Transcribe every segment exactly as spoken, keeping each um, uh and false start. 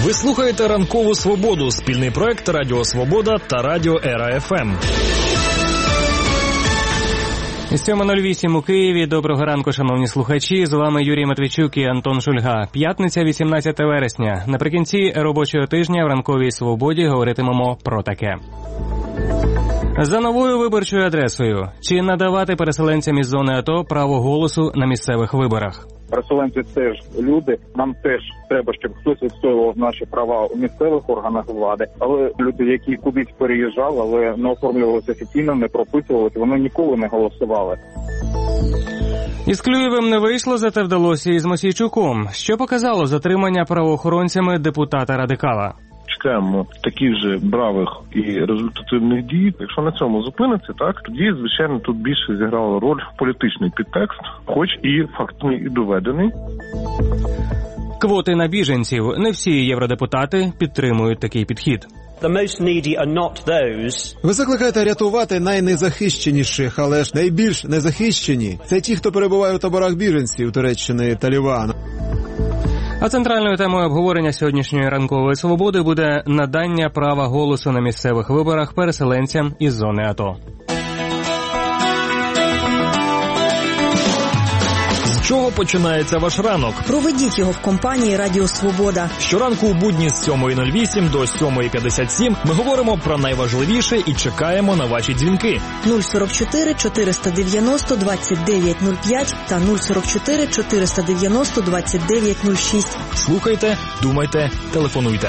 Ви слухаєте «Ранкову свободу» – спільний проект Радіо Свобода та Радіо Ера еф ем. сьома нуль вісім у Києві. Доброго ранку, шановні слухачі. З вами Юрій Матвійчук і Антон Шульга. П'ятниця, вісімнадцяте вересня. Наприкінці робочого тижня в «Ранковій свободі» говоритимемо про таке. За новою виборчою адресою. Чи надавати переселенцям із зони АТО право голосу на місцевих виборах? Переселенці теж люди, нам теж треба, щоб хтось відстоював наші права у місцевих органах влади. Але люди, які кудись переїжджали, але не оформлювалися офіційно, не прописувалися, вони ніколи не голосували. Із Клюєвим не вийшло, зате вдалося із Мосійчуком. Що показало затримання правоохоронцями депутата-радикала? Чекаємо таких же бравих і результативних дій. Якщо на цьому зупиниться, так, тоді, звичайно, тут більше зіграла роль політичний підтекст, хоч і фактний, і доведений. Квоти на біженців. Не всі євродепутати підтримують такий підхід. Ви закликаєте рятувати найнезахищеніших, але ж найбільш незахищені – це ті, хто перебуває у таборах біженців Туреччини та Лівану. А центральною темою обговорення сьогоднішньої ранкової свободи буде надання права голосу на місцевих виборах переселенцям із зони АТО. З чого починається ваш ранок? Проведіть його в компанії Радіо Свобода. Щоранку у будні з сьомої нуль вісім до сьомої п'ятдесят сім ми говоримо про найважливіше і чекаємо на ваші дзвінки. нуль сорок чотири чотириста дев'яносто двадцять дев'ять нуль п'ять та нуль сорок чотири чотириста дев'яносто двадцять дев'ять нуль шість. Слухайте, думайте, телефонуйте.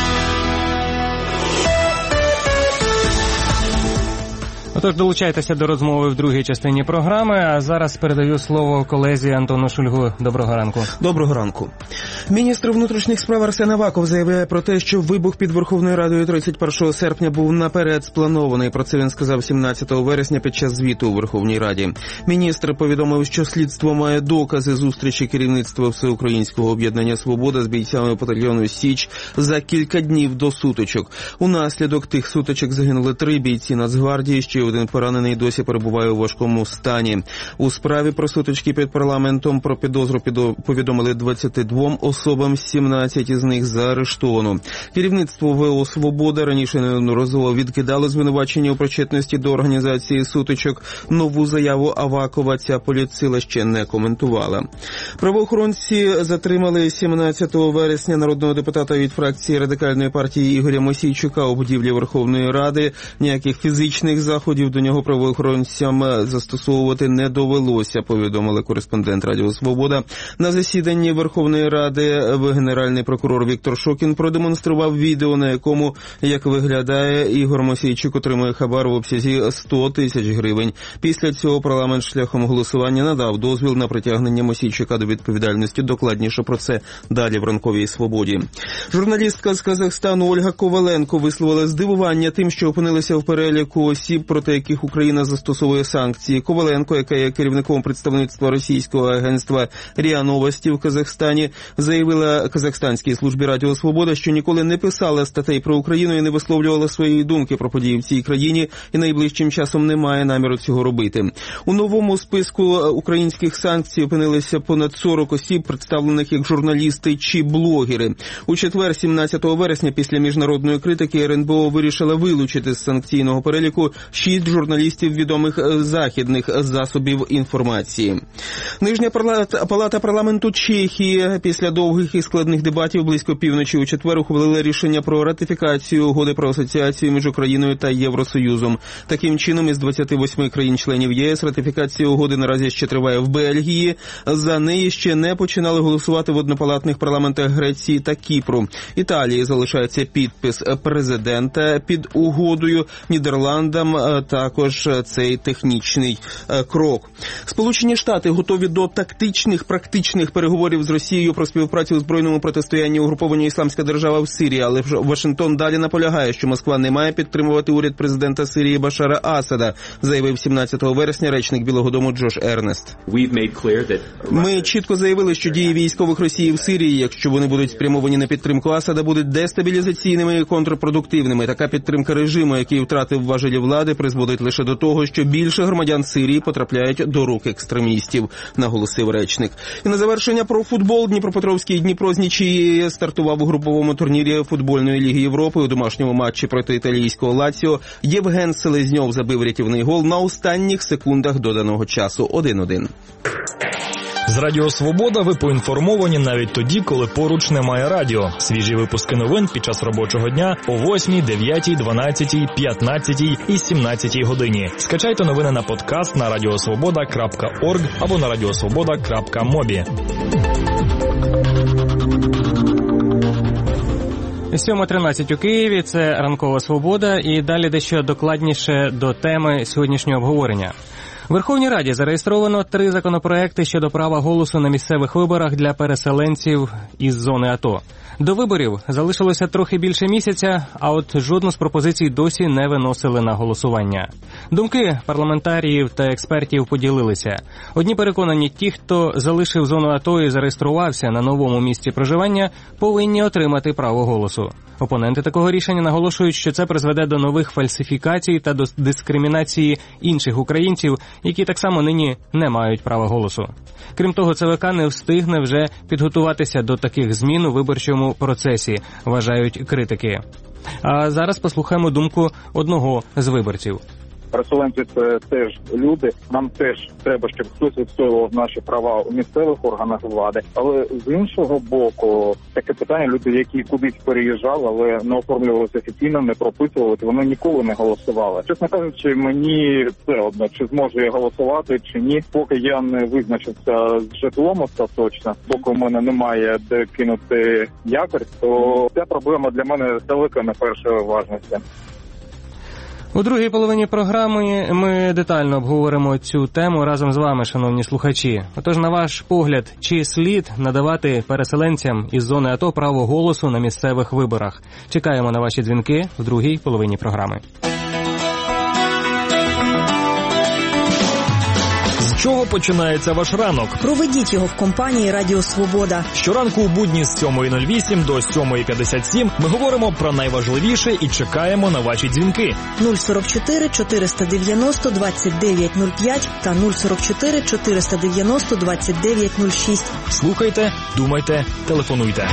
Отож, долучайтеся до розмови в другій частині програми, а зараз передаю слово колезі Антону Шульгу. Доброго ранку. Доброго ранку. Міністр внутрішніх справ Арсен Аваков заявляє про те, що вибух під Верховною Радою тридцять першого серпня був наперед спланований. Про це він сказав сімнадцятого вересня під час звіту у Верховній Раді. Міністр повідомив, що слідство має докази зустрічі керівництва Всеукраїнського об'єднання «Свобода» з бійцями батальйону «Січ» за кілька днів до сутичок. Унаслідок тих сутичок загинули три бійці Нацгвардії, ще один поранений досі перебуває у важкому стані. У справі про сутички під парламентом про підозру повідомили двадцяти двом особам, сімнадцять із них заарештовано. Керівництво ВО «Свобода» раніше неодноразово відкидало звинувачення у причетності до організації сутичок. Нову заяву Авакова ця політсила ще не коментувала. Правоохоронці затримали сімнадцятого вересня народного депутата від фракції Радикальної партії Ігоря Мосійчука у будівлі Верховної Ради. Ніяких фізичних заходів до нього правоохоронцям застосовувати не довелося, повідомили кореспондент Радіо Свобода. На засіданні Верховної Ради генеральний прокурор Віктор Шокін продемонстрував відео, на якому, як виглядає, Ігор Мосійчук отримує хабар в обсязі сто тисяч гривень. Після цього парламент шляхом голосування надав дозвіл на притягнення Мосійчука до відповідальності. Докладніше про це далі в «Ранковій свободі». Журналістка з Казахстану Ольга Коваленко висловила здивування тим, що опинилися в переліку осіб, проти яких Україна застосовує санкції. Коваленко, яка є керівником представництва російського агентства РІА Новості в Казахстані, заявила казахстанській службі Радіо Свобода, що ніколи не писала статей про Україну і не висловлювала своєї думки про події в цій країні і найближчим часом не має наміру цього робити. У новому списку українських санкцій опинилися понад сорок осіб, представлених як журналісти чи блогери. У четвер, сімнадцятого вересня, після міжнародної критики, РНБО вирішила вилучити з санкційного переліку шість журналістів відомих західних засобів інформації. Нижня палата, палата парламенту Чехії після довгих і складних дебатів близько півночі у четвер ухвалила рішення про ратифікацію угоди про асоціацію між Україною та Євросоюзом. Таким чином, із двадцяти восьми країн-членів ЄС ратифікація угоди наразі ще триває в Бельгії. За неї ще не починали голосувати в однопалатних парламентах Греції та Кіпру. Італії залишається підпис президента під угодою. Нідерландам також цей технічний крок. Сполучені Штати готові до тактичних, практичних переговорів з Росією про співпрацю у збройному протистоянні угрупованню «Ісламська держава» в Сирії, але Вашингтон далі наполягає, що Москва не має підтримувати уряд президента Сирії Башара Асада, заявив сімнадцятого вересня речник Білого дому Джош Ернест. Ми чітко заявили, що дії військових Росії в Сирії, якщо вони будуть спрямовані на підтримку Асада, будуть дестабілізаційними і контрпродуктивними. Така підтримка режиму, який втратив важелі влади, призведе призводить лише до того, що більше громадян Сирії потрапляють до рук екстремістів, наголосив речник. І на завершення про футбол. Дніпропетровський Дніпро з нічиєю стартував у груповому турнірі футбольної ліги Європи. У домашньому матчі проти італійського Лаціо Євген Селезньов забив рятівний гол на останніх секундах доданого часу. один-один. З Радіо Свобода ви поінформовані навіть тоді, коли поруч немає радіо. Свіжі випуски новин під час робочого дня о восьмій, дев'ятій, дванадцятій, п'ятнадцятій і сімнадцятій годині. Скачайте новини на подкаст на радіосвобода крапка орг або на радіосвобода крапка мобі. сьома тринадцять у Києві, це «Ранкова Свобода», і далі дещо докладніше до теми сьогоднішнього обговорення. В Верховній Раді зареєстровано три законопроекти щодо права голосу на місцевих виборах для переселенців із зони АТО. До виборів залишилося трохи більше місяця, а от жодну з пропозицій досі не виносили на голосування. Думки парламентаріїв та експертів поділилися. Одні переконані, ті, хто залишив зону АТО і зареєструвався на новому місці проживання, повинні отримати право голосу. Опоненти такого рішення наголошують, що це призведе до нових фальсифікацій та до дискримінації інших українців, які так само нині не мають права голосу. Крім того, ЦВК не встигне вже підготуватися до таких змін у виборчому процесі, вважають критики. А зараз послухаємо думку одного з виборців. Переселенці – це теж люди. Нам теж треба, щоб хтось відстоював наші права у місцевих органах влади. Але з іншого боку, таке питання, люди, які кудись переїжджали, але не оформлювалися офіційно, не прописувалися, вони ніколи не голосували. Чесно кажучи, мені все одно, чи зможу я голосувати, чи ні. Поки я не визначився з житлом остаточно, поки у мене немає де кинути якорь, то ця проблема для мене далеко не першої важності. У другій половині програми ми детально обговоримо цю тему разом з вами, шановні слухачі. Отож, на ваш погляд, чи слід надавати переселенцям із зони АТО право голосу на місцевих виборах? Чекаємо на ваші дзвінки в другій половині програми. З чого починається ваш ранок? Проведіть його в компанії «Радіо Свобода». Щоранку у будні з сьомої нуль вісім до сьомої п'ятдесят сім ми говоримо про найважливіше і чекаємо на ваші дзвінки. нуль сорок чотири чотириста дев'яносто двадцять дев'ять нуль п'ять та нуль сорок чотири чотириста дев'яносто двадцять дев'ять нуль шість. Слухайте, думайте, телефонуйте.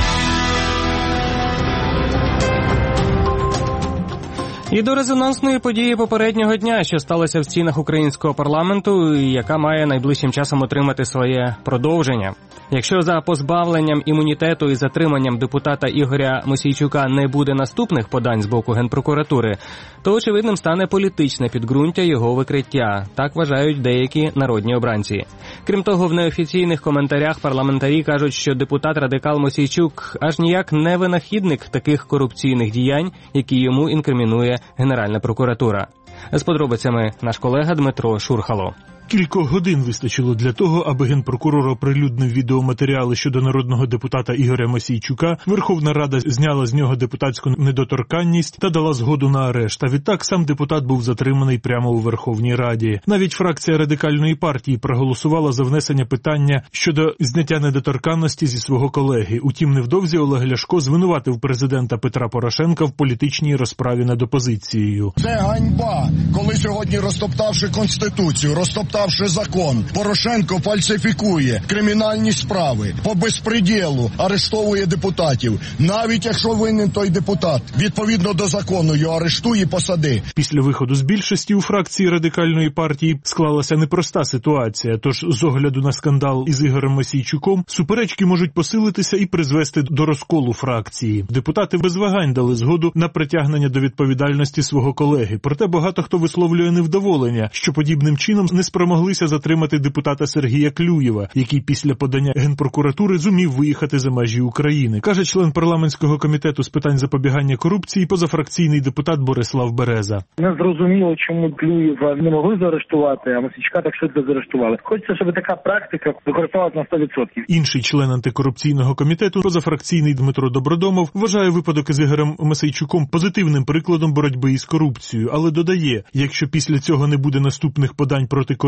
І до резонансної події попереднього дня, що сталося в стінах українського парламенту, і яка має найближчим часом отримати своє продовження. Якщо за позбавленням імунітету і затриманням депутата Ігоря Мосійчука не буде наступних подань з боку Генпрокуратури, то очевидним стане політичне підґрунтя його викриття. Так вважають деякі народні обранці. Крім того, в неофіційних коментарях парламентарі кажуть, що депутат-радикал Мосійчук аж ніяк не винахідник таких корупційних діянь, які йому інкримінує Генеральна прокуратура. З подробицями наш колега Дмитро Шурхало. Кількох годин вистачило для того, аби Генпрокурор оприлюднив відеоматеріали щодо народного депутата Ігоря Мосійчука, Верховна Рада зняла з нього депутатську недоторканність та дала згоду на арешт. А відтак сам депутат був затриманий прямо у Верховній Раді. Навіть фракція Радикальної партії проголосувала за внесення питання щодо зняття недоторканності зі свого колеги. Утім, невдовзі Олег Ляшко звинуватив президента Петра Порошенка в політичній розправі над опозицією. Це ганьба, коли сьогодні, розтоптавши Конституцію, розтоптавши Ставши закон, Порошенко фальсифікує кримінальні справи, по безпреділу арештовує депутатів. Навіть якщо винен той депутат, відповідно до закону його арештує і посади. Після виходу з більшості у фракції Радикальної партії склалася непроста ситуація, тож з огляду на скандал із Ігорем Мосійчуком суперечки можуть посилитися і призвести до розколу фракції. Депутати без вагань дали згоду на притягнення до відповідальності свого колеги. Проте багато хто висловлює невдоволення, що подібним чином не спромоглися затримати депутата Сергія Клюєва, який після подання Генпрокуратури зумів виїхати за межі України, каже член парламентського комітету з питань запобігання корупції, позафракційний депутат Борислав Береза. Не зрозуміло, чому Клюєва не могли заарештувати, а Мосійчука так швидко заарештували. Хочеться, щоб така практика використовувалася на сто відсотків. Інший член антикорупційного комітету, позафракційний Дмитро Добродомов, вважає випадок із Ігорем Мосійчуком позитивним прикладом боротьби із корупцією, але додає, якщо після цього не буде наступних подань проти корупції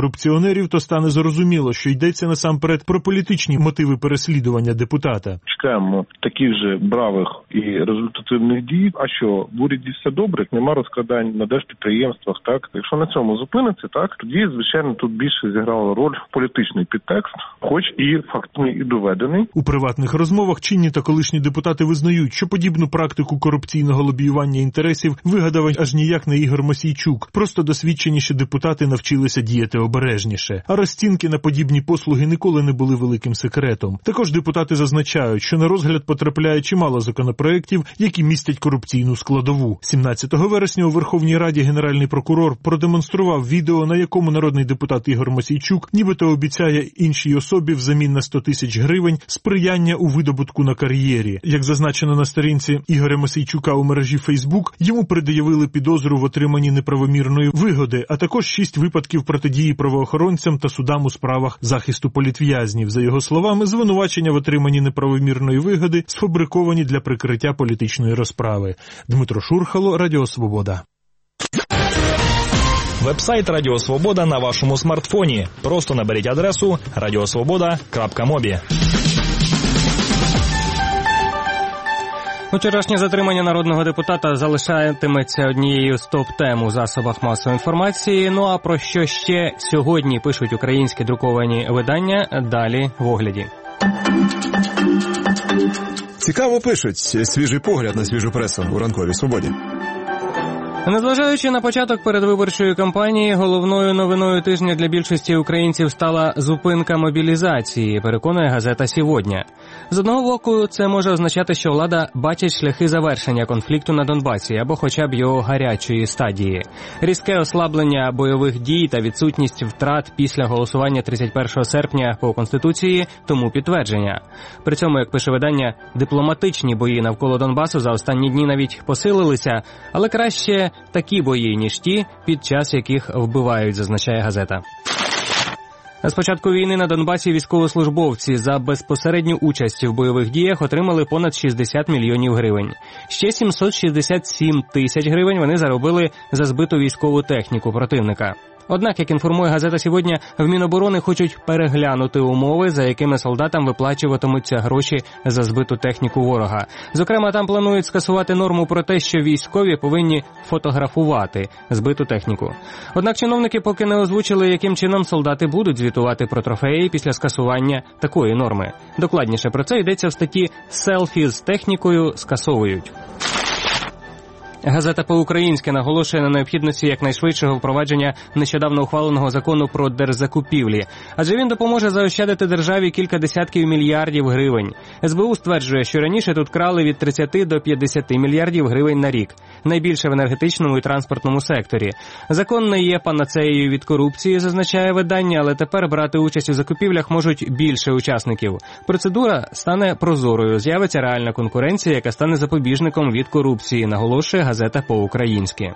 корупціонерів, то стане зрозуміло, що йдеться насамперед про політичні мотиви переслідування депутата. Чекаємо таких же бравих і результативних дій. А що, в уряді все добре, нема розкрадань на держпідприємствах, так? Якщо на цьому зупиниться, так, тоді, звичайно, тут більше зіграла роль політичний підтекст, хоч і фактний, і доведений. У приватних розмовах чинні та колишні депутати визнають, що подібну практику корупційного лобіювання інтересів вигадав аж ніяк не Ігор Мосійчук. Просто досвідченіші депутати навчилися діяти обережніше. А розцінки на подібні послуги ніколи не були великим секретом. Також депутати зазначають, що на розгляд потрапляє чимало законопроєктів, які містять корупційну складову. сімнадцятого вересня у Верховній Раді Генеральний прокурор продемонстрував відео, на якому народний депутат Ігор Мосійчук нібито обіцяє іншій особі взамін на сто тисяч гривень сприяння у видобутку на кар'єрі. Як зазначено на сторінці Ігоря Мосійчука у мережі Фейсбук, йому пред'явили підозру в отриманні неправомірної вигоди, а також шість випадків протидії правоохоронцям та судам у справах захисту політв'язнів. За його словами, звинувачення в отриманні неправомірної вигоди сфабриковані для прикриття політичної розправи. Дмитро Шурхало, Радіо Свобода. Вебсайт Радіо Свобода на вашому смартфоні. Просто наберіть адресу радіосвобода крапка мобі. Вчорашнє затримання народного депутата залишатиметься однією з топ-тем у засобах масової інформації. Ну а про що ще сьогодні пишуть українські друковані видання, далі в огляді. Цікаво пишуть. Свіжий погляд на свіжу пресу у ранковій свободі. Незважаючи на початок передвиборчої кампанії, головною новиною тижня для більшості українців стала зупинка мобілізації, переконує газета «Сьогодні». З одного боку, це може означати, що влада бачить шляхи завершення конфлікту на Донбасі або хоча б його гарячої стадії. Різке ослаблення бойових дій та відсутність втрат після голосування тридцять першого серпня по Конституції тому підтвердження. При цьому, як пише видання, дипломатичні бої навколо Донбасу за останні дні навіть посилилися, але краще такі бої, ніж ті, під час яких вбивають, зазначає газета. З початку війни на Донбасі військовослужбовці за безпосередню участь в бойових діях отримали понад шістдесят мільйонів гривень. Ще сімсот шістдесят сім тисяч гривень вони заробили за збиту військову техніку противника. Однак, як інформує газета «Сьогодні», в Міноборони хочуть переглянути умови, за якими солдатам виплачуватимуться гроші за збиту техніку ворога. Зокрема, там планують скасувати норму про те, що військові повинні фотографувати збиту техніку. Однак чиновники поки не озвучили, яким чином солдати будуть звітувати про трофеї після скасування такої норми. Докладніше про це йдеться в статті «Селфі з технікою скасовують». Газета «По-українськи» наголошує на необхідності якнайшвидшого впровадження нещодавно ухваленого закону про держзакупівлі, адже він допоможе заощадити державі кілька десятків мільярдів гривень. ес бе у стверджує, що раніше тут крали від тридцяти до п'ятдесяти мільярдів гривень на рік, найбільше в енергетичному і транспортному секторі. Закон не є панацеєю від корупції, зазначає видання, але тепер брати участь у закупівлях можуть більше учасників. Процедура стане прозорою, з'явиться реальна конкуренція, яка стане запобіжником від корупції, наголошує газета «По-українськи».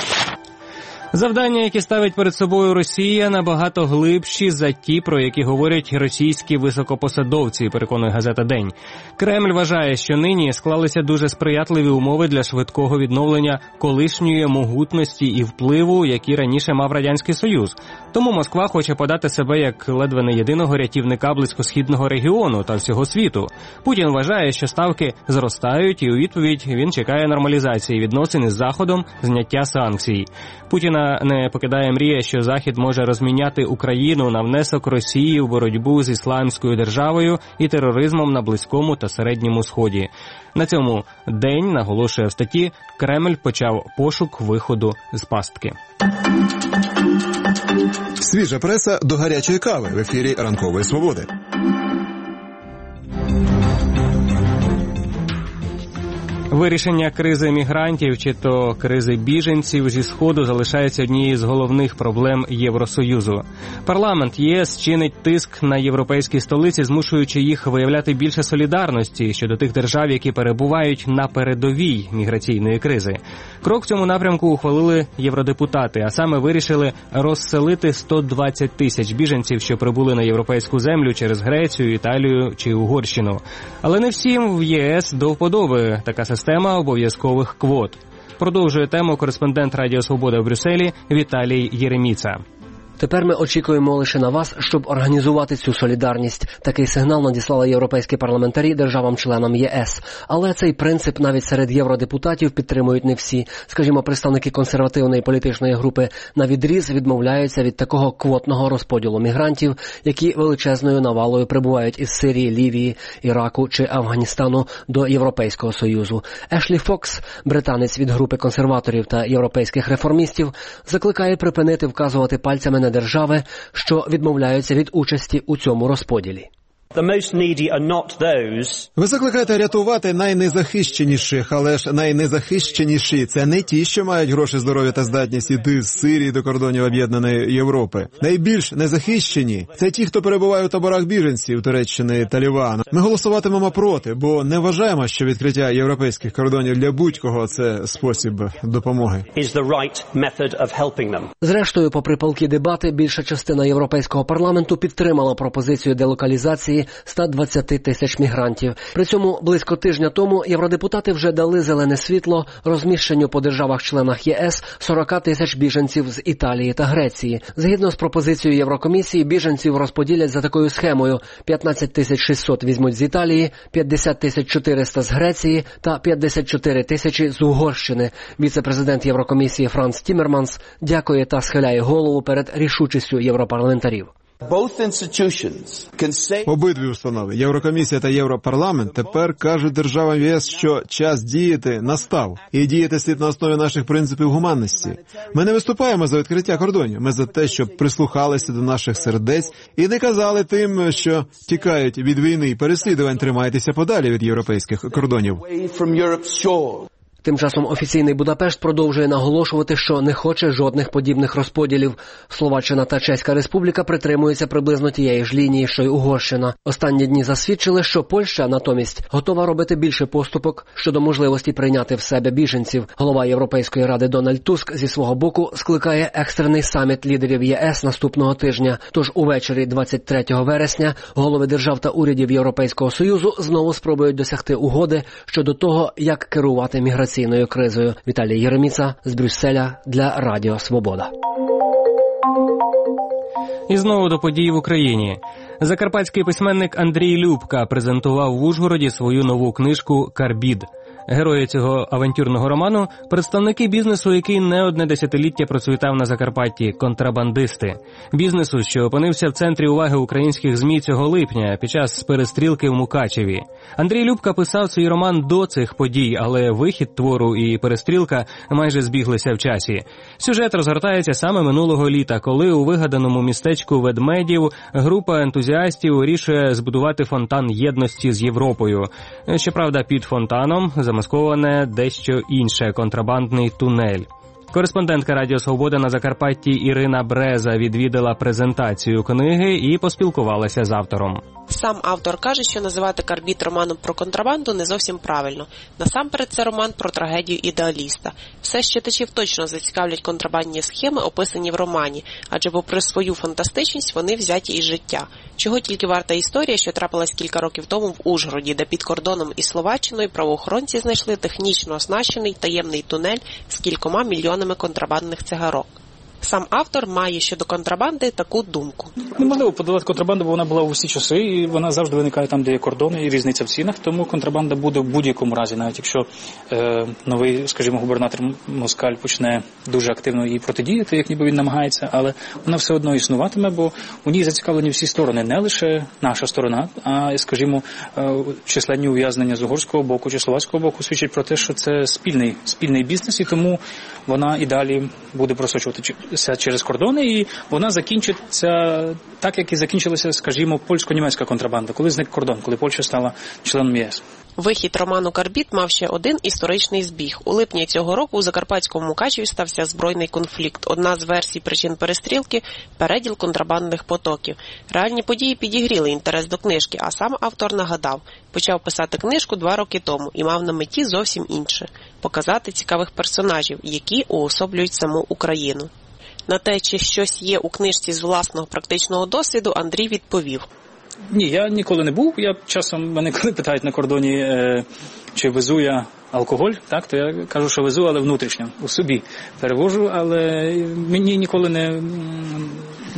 Завдання, які ставить перед собою Росія, набагато глибші за ті, про які говорять російські високопосадовці, переконує газета «День». Кремль вважає, що нині склалися дуже сприятливі умови для швидкого відновлення колишньої могутності і впливу, які раніше мав Радянський Союз. Тому Москва хоче подати себе як ледве не єдиного рятівника близькосхідного регіону та всього світу. Путін вважає, що ставки зростають, і у відповідь він чекає нормалізації відносин із Заходом, зняття санкцій. Путіна не покидає мрія, що Захід може розміняти Україну на внесок Росії в боротьбу з ісламською державою і тероризмом на Близькому та Середньому Сході. На цьому день, наголошує в статті, Кремль почав пошук виходу з пастки. Свіжа преса до гарячої кави в ефірі Ранкової Свободи. Вирішення кризи мігрантів чи то кризи біженців зі Сходу залишається однією з головних проблем Євросоюзу. Парламент ЄС чинить тиск на європейські столиці, змушуючи їх виявляти більше солідарності щодо тих держав, які перебувають на передовій міграційної кризи. Крок в цьому напрямку ухвалили євродепутати, а саме вирішили розселити сто двадцять тисяч біженців, що прибули на європейську землю через Грецію, Італію чи Угорщину. Але не всім в ЄС до вподоби така система обов'язкових квот. Продовжує тему кореспондент Радіо Свобода в Брюсселі Віталій Єреміца. Тепер ми очікуємо лише на вас, щоб організувати цю солідарність. Такий сигнал надіслали європейські парламентарі державам-членам ЄС. Але цей принцип навіть серед євродепутатів підтримують не всі. Скажімо, представники консервативної політичної групи навідріз відмовляються від такого квотного розподілу мігрантів, які величезною навалою прибувають із Сирії, Лівії, Іраку чи Афганістану до Європейського Союзу. Ешлі Фокс, британець від групи консерваторів та європейських реформістів, закликає припинити вказувати пальцями на держави, що відмовляються від участі у цьому розподілі. Ви закликаєте рятувати найнезахищеніших, але ж найнезахищеніші – це не ті, що мають гроші, здоров'я та здатність іти з Сирії до кордонів Об'єднаної Європи. Найбільш незахищені – це ті, хто перебуває у таборах біженців Туреччини та Лівану. Ми голосуватимемо проти, бо не вважаємо, що відкриття європейських кордонів для будь-кого – це спосіб допомоги. Зрештою, попри палкі дебати, більша частина Європейського парламенту підтримала пропозицію делокалізації ста двадцяти тисяч мігрантів. При цьому близько тижня тому євродепутати вже дали зелене світло розміщенню по державах-членах ЄС сорока тисяч біженців з Італії та Греції. Згідно з пропозицією Єврокомісії, біженців розподілять за такою схемою: п'ятнадцять тисяч шістсот візьмуть з Італії, п'ятдесят тисяч чотириста з Греції та п'ятдесят чотири тисячі з Угорщини. Віце-президент Єврокомісії Франц Тіммерманс дякує та схиляє голову перед рішучістю європарламентарів. Обидві установи, Єврокомісія та Європарламент, тепер кажуть державам ЄС, що час діяти настав. І діяти слід на основі наших принципів гуманності. Ми не виступаємо за відкриття кордонів. Ми за те, щоб прислухалися до наших сердець і не казали тим, що тікають від війни і переслідувань, тримайтеся подалі від європейських кордонів. Тим часом офіційний Будапешт продовжує наголошувати, що не хоче жодних подібних розподілів. Словаччина та Чеська Республіка притримуються приблизно тієї ж лінії, що й Угорщина. Останні дні засвідчили, що Польща, натомість, готова робити більше поступок щодо можливості прийняти в себе біженців. Голова Європейської ради Дональд Туск зі свого боку скликає екстрений саміт лідерів ЄС наступного тижня. Тож увечері двадцять третього вересня голови держав та урядів Європейського Союзу знову спробують досягти угоди щодо того, як керувати міграцією. Кризою. Віталій Єреміца з Брюсселя для Радіо Свобода. І знову до подій в Україні. Закарпатський письменник Андрій Любка презентував в Ужгороді свою нову книжку «Карбід». Герої цього авантюрного роману – представники бізнесу, який не одне десятиліття процвітав на Закарпатті – контрабандисти. Бізнесу, що опинився в центрі уваги українських ЗМІ цього липня під час перестрілки в Мукачеві. Андрій Любка писав свій роман до цих подій, але вихід твору і перестрілка майже збіглися в часі. Сюжет розгортається саме минулого літа, коли у вигаданому містечку Ведмедів група ентузіастів вирішує збудувати фонтан єдності з Європою. Щоправда, під фонтаном замасковане дещо інше – контрабандний тунель. Кореспондентка Радіо Свобода на Закарпатті Ірина Бреза відвідала презентацію книги і поспілкувалася з автором. Сам автор каже, що називати «Карбід» романом про контрабанду не зовсім правильно. Насамперед, це роман про трагедію ідеаліста. Все ж читачів точно зацікавлять контрабандні схеми, описані в романі, адже попри свою фантастичність вони взяті із життя. Чого тільки варта історія, що трапилась кілька років тому в Ужгороді, де під кордоном із Словаччиною правоохоронці знайшли технічно оснащений таємний тунель з кількома мільйонами контрабандних цигарок. Сам автор має щодо контрабанди таку думку. Неможливо подолати контрабанду, бо вона була у всі часи, і вона завжди виникає там, де є кордони, і різниця в цінах, тому контрабанда буде в будь-якому разі, навіть якщо е, новий, скажімо, губернатор Москаль почне дуже активно їй протидіяти, як ніби він намагається, але вона все одно існуватиме, бо у ній зацікавлені всі сторони, не лише наша сторона, а, скажімо, е, численні ув'язнення з угорського боку чи словацького боку свідчать про те, що це спільний, спільний бізнес, і тому вона і далі буде просочувати через кордони, і вона закінчиться так, як і закінчилася, скажімо, польсько-німецька контрабанда, коли зник кордон, коли Польща стала членом ЄС. Вихід роману «Карбід» мав ще один історичний збіг. У липні цього року у Закарпатському Мукачеві стався збройний конфлікт. Одна з версій причин перестрілки – переділ контрабандних потоків. Реальні події підігріли інтерес до книжки, а сам автор нагадав, почав писати книжку два роки тому і мав на меті зовсім інше – показати цікавих персонажів, які уособлюють саму Україну. На те, чи щось є у книжці з власного практичного досвіду, Андрій відповів. Ні, я ніколи не був. Я часом, мене коли питають на кордоні, е, чи везу я алкоголь, так, то я кажу, що везу, але внутрішньо, у собі перевожу, але мені ніколи не,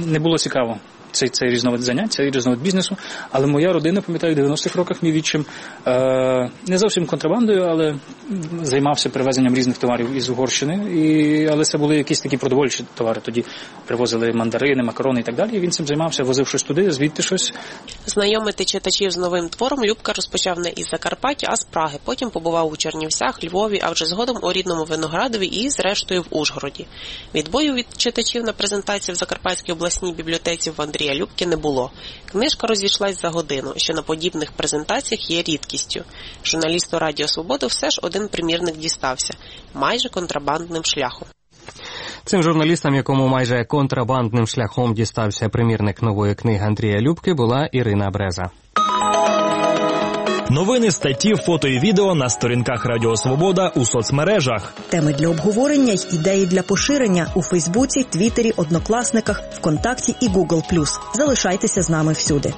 не було цікаво. Цей, цей різновид занять, цей різновид бізнесу. Але моя родина, пам'ятаю, в дев'яностих роках мій відчим е, не зовсім контрабандою, але займався привезенням різних товарів із Угорщини. І, але це були якісь такі продовольчі товари. Тоді привозили мандарини, макарони і так далі. І він цим займався, возив щось туди, звідти щось. Знайомити читачів з новим твором Любка розпочав не із Закарпаття, а з Праги. Потім побував у Чернівцях, Львові, а вже згодом у рідному Виноградові і, зрештою, в Ужгороді. Відбою від читачів на презентації в Закарпатській обласній бібліотеці в Андрія Любки не було. Книжка розійшлась за годину, що на подібних презентаціях є рідкістю. Журналісту Радіо Свобода все ж один примірник дістався. Майже контрабандним шляхом. Цим журналістам, якому майже контрабандним шляхом дістався примірник нової книги Андрія Любки, була Ірина Бреза. Новини, статті, фото і відео на сторінках Радіо Свобода у соцмережах. Теми для обговорення й ідеї для поширення у Фейсбуці, Твіттері, Однокласниках, ВКонтакті і Гугл плюс. Залишайтеся з нами всюди.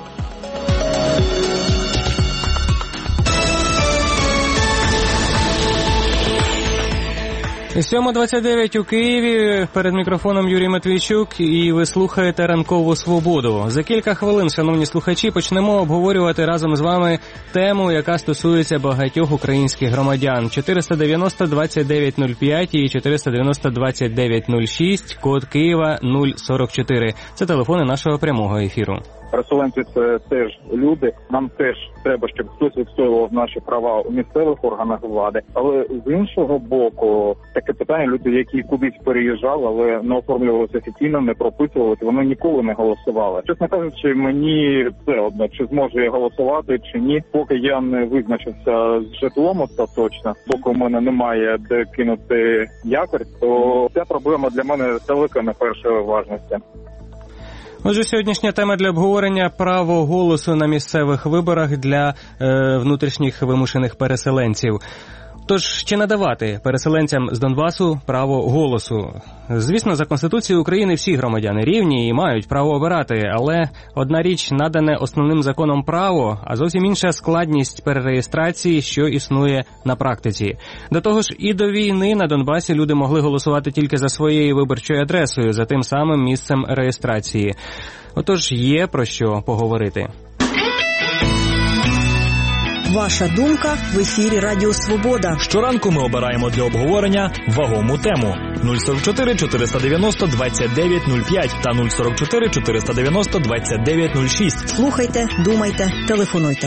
сьома двадцять дев'ять у Києві, перед мікрофоном Юрій Матвійчук, і ви слухаєте «Ранкову свободу». За кілька хвилин, шановні слухачі, почнемо обговорювати разом з вами тему, яка стосується багатьох українських громадян. чотириста дев'яносто двадцять дев'ять нуль п'ять і чотириста дев'яносто двадцять дев'ять нуль шість, код Києва нуль сорок чотири. Це телефони нашого прямого ефіру. Переселенці – це теж люди. Нам теж треба, щоб хтось відстоював наші права у місцевих органах влади. Але з іншого боку, таке питання, люди, які кудись переїжджали, але не оформлювалися офіційно, не прописувалися, вони ніколи не голосували. Чесно кажучи, мені все одно, чи зможу я голосувати, чи ні. Поки я не визначився з житлом остаточно, поки у мене немає де кинути якорь, то ця проблема для мене далеко не першої важності. Отже, сьогоднішня тема для обговорення – право голосу на місцевих виборах для е, внутрішніх вимушених переселенців. Тож, чи надавати переселенцям з Донбасу право голосу? Звісно, за Конституцією України всі громадяни рівні і мають право обирати, але одна річ – надане основним законом право, а зовсім інша – складність перереєстрації, що існує на практиці. До того ж, і до війни на Донбасі люди могли голосувати тільки за своєю виборчою адресою, за тим самим місцем реєстрації. Отож, є про що поговорити. Ваша думка в ефірі Радіо Свобода. Щоранку ми обираємо для обговорення вагому тему. нуль сорок чотири чотириста дев'яносто двадцять дев'ять нуль п'ять та нуль сорок чотири чотириста дев'яносто двадцять дев'ять нуль шість. Слухайте, думайте, телефонуйте.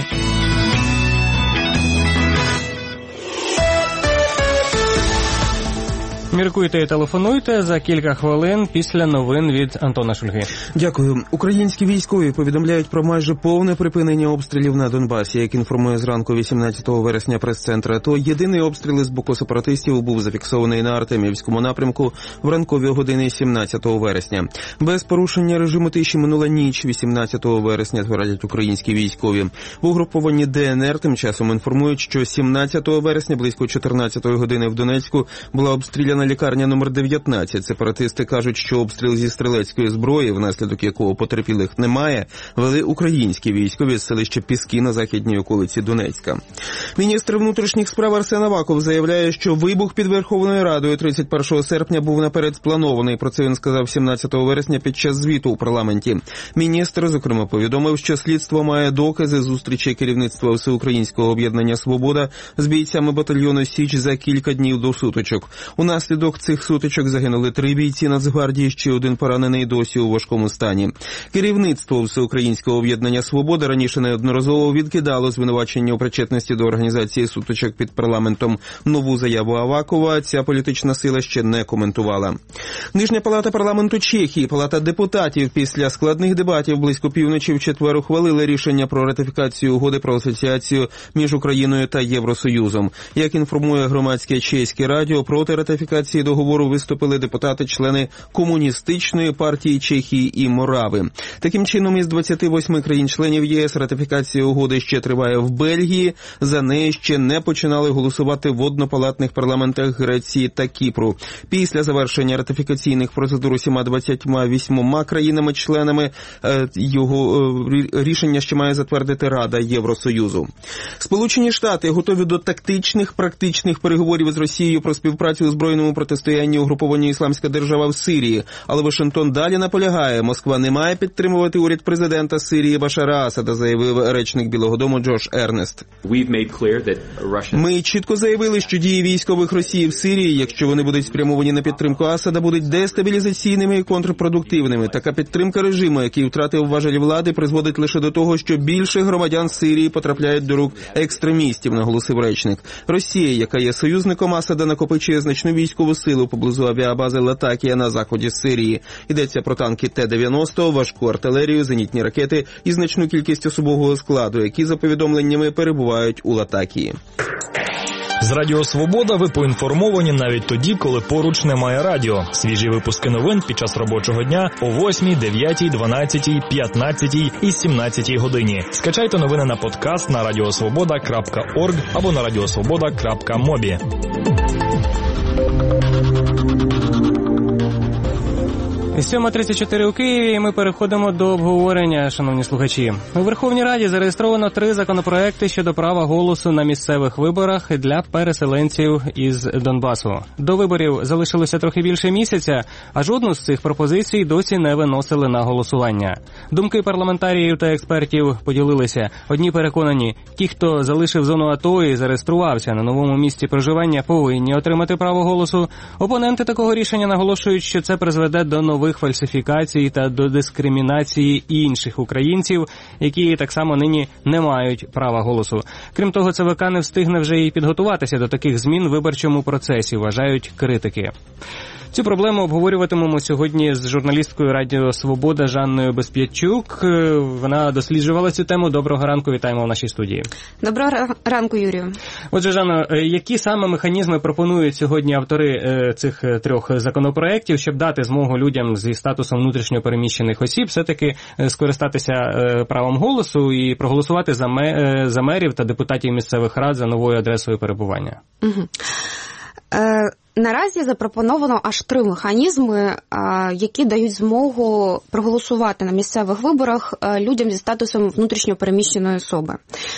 Міркуйте і телефонуйте за кілька хвилин після новин від Антона Шульги. Дякую. Українські військові повідомляють про майже повне припинення обстрілів на Донбасі. Як інформує зранку вісімнадцятого вересня прес-центр АТО, єдиний обстріл з боку сепаратистів був зафіксований на Артемівському напрямку в ранкові години сімнадцятого вересня. Без порушення режиму тиші минула ніч вісімнадцятого вересня, твердять українські військові. В угрупованні ДНР тим часом інформують, що сімнадцятого вересня близько чотирнадцятої години в Донецьку була обстріляна лікарня номер дев'ятнадцять. Сепаратисти кажуть, що обстріл зі стрілецької зброї, внаслідок якого потерпілих немає, вели українські військові з селища Піски на західній околиці Донецька. Міністр внутрішніх справ Арсен Аваков заявляє, що вибух під Верховною Радою тридцять першого серпня був наперед спланований. Про це він сказав сімнадцятого вересня під час звіту у парламенті. Міністр, зокрема, повідомив, що слідство має докази зустрічі керівництва Всеукраїнського об'єднання «Свобода» з бійцями батальйону «Січ» за кілька днів до сутичок. У Внаслідок цих сутичок загинули три бійці Нацгвардії, ще один поранений досі у важкому стані. Керівництво Всеукраїнського об'єднання «Свобода» раніше неодноразово відкидало звинувачення у причетності до організації сутичок під парламентом. Нову заяву Авакова ця політична сила ще не коментувала. Нижня палата парламенту Чехії, палата депутатів після складних дебатів близько півночі в четвер ухвалили рішення про ратифікацію угоди про асоціацію між Україною та Євросоюзом. Як інформує громадське чеське радіо, проти ратифікації договору виступили депутати-члени Комуністичної партії Чехії і Морави. Таким чином, із двадцяти восьми країн-членів ЄС ратифікація угоди ще триває в Бельгії. За неї ще не починали голосувати в однопалатних парламентах Греції та Кіпру. Після завершення ратифікаційних процедур усіма двадцятьма восьмома країнами-членами його рішення ще має затвердити Рада Євросоюзу. Сполучені Штати готові до тактичних, практичних переговорів з Росією про співпрацю у збройному протистоянні угрупованню «Ісламська держава» в Сирії. Але Вашингтон далі наполягає, Москва не має підтримувати уряд президента Сирії Башара Асада, заявив речник Білого дому Джош Ернест. Ми чітко заявили, що дії військових Росії в Сирії, якщо вони будуть спрямовані на підтримку Асада, будуть дестабілізаційними і контрпродуктивними. Така підтримка режиму, який втратив важелі влади, призводить лише до того, що більше громадян Сирії потрапляють до рук екстремістів, наголосив речник. Росія, яка є союзником Асада, накопичує значну військову силу поблизу авіабази Латакія на заході Сирії. Йдеться про танки Т дев'яносто, важку артилерію, зенітні ракети і значну кількість особового складу, які, за повідомленнями, перебувають у Латакії. З Радіо Свобода ви поінформовані навіть тоді, коли поруч немає радіо. Свіжі випуски новин під час робочого дня о восьмій, дев'ятій, дванадцятій, п'ятнадцятій і сімнадцятій годині. Скачайте новини на подкаст на радіосвобода крапка орг або на радіосвобода крапка мобі. сьома тридцять чотири у Києві, і ми переходимо до обговорення, шановні слухачі. У Верховній Раді зареєстровано три законопроекти щодо права голосу на місцевих виборах для переселенців із Донбасу. До виборів залишилося трохи більше місяця, а жодну з цих пропозицій досі не виносили на голосування. Думки парламентаріїв та експертів поділилися. Одні переконані, ті, хто залишив зону АТО і зареєструвався на новому місці проживання, повинні отримати право голосу. Опоненти такого рішення наголошують, що це призведе до нових фальсифікацій та до дискримінації інших українців, які так само нині не мають права голосу. Крім того, ЦВК не встигне вже і підготуватися до таких змін в виборчому процесі, вважають критики. Цю проблему обговорюватимемо сьогодні з журналісткою Радіо Свобода Жанною Безп'ятчук. Вона досліджувала цю тему. Доброго ранку, вітаємо в нашій студії. Доброго ранку, Юрію. Отже, Жанно, які саме механізми пропонують сьогодні автори цих трьох законопроєктів, щоб дати змогу людям зі статусом внутрішньо переміщених осіб все-таки скористатися правом голосу і проголосувати за мерів та депутатів місцевих рад за новою адресою перебування? Угу. Е... Наразі запропоновано аж три механізми, які дають змогу проголосувати на місцевих виборах людям зі статусом внутрішньо переміщеної особи.